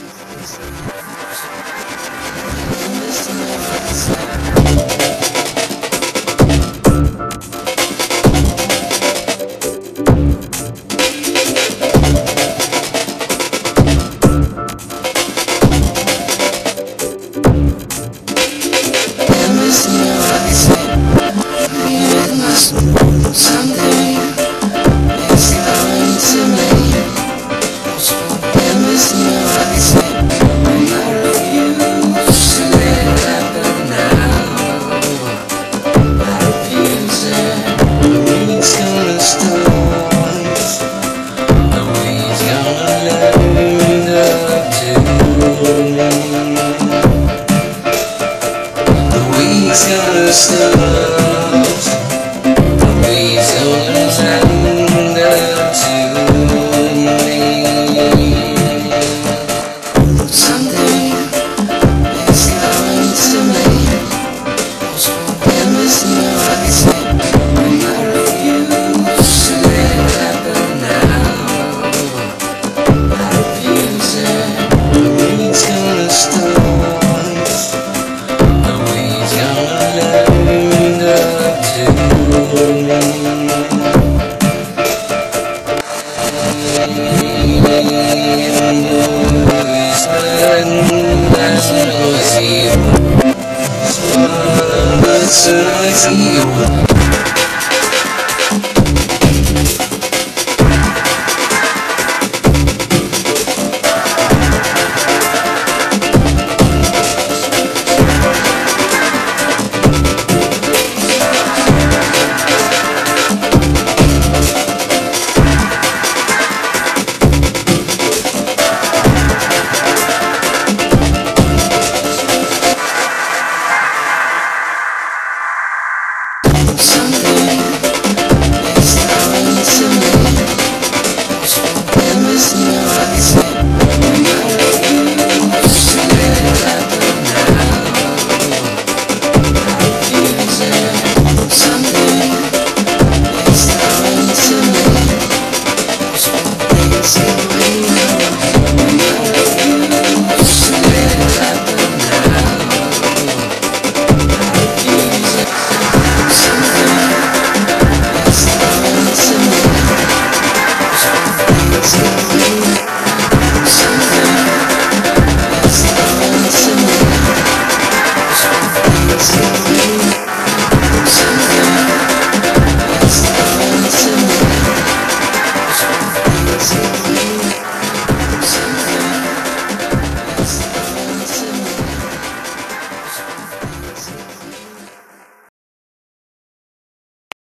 Someday it's going to me. And listen to what I say. I'm not refuse to let it happen now. I refuse it. The rain's gonna start. The rain's gonna learn up to. The rain's gonna start. That's what I see.